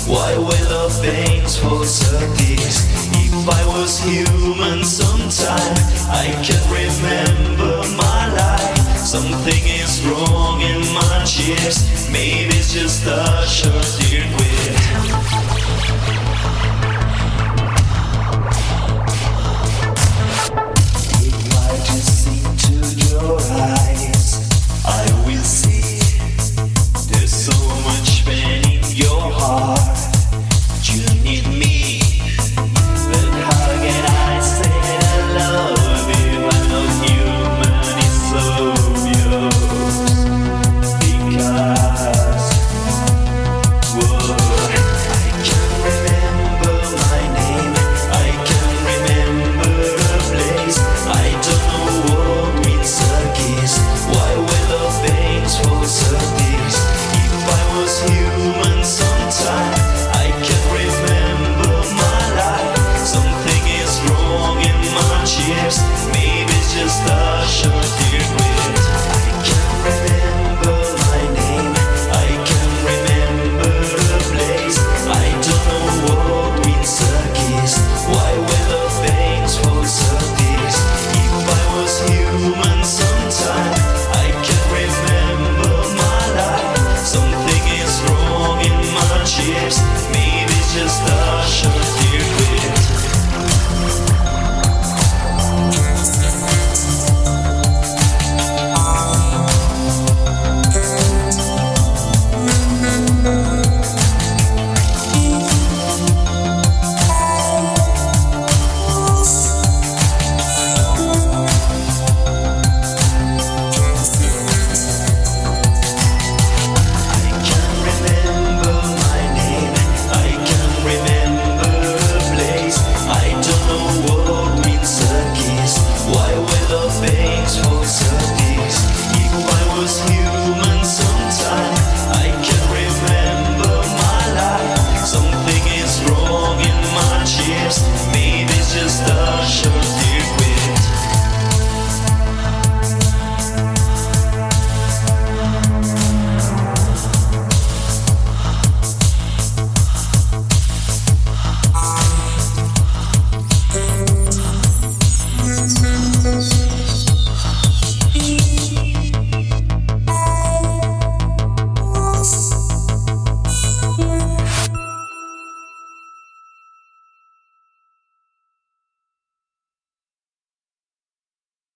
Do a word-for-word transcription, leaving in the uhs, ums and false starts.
Why were the things for so this? If I was human sometime, I can remember my life. Something is wrong in my chips. Maybe it's just a short circuit. If I just see to your eyes, I will see there's so much pain in your heart.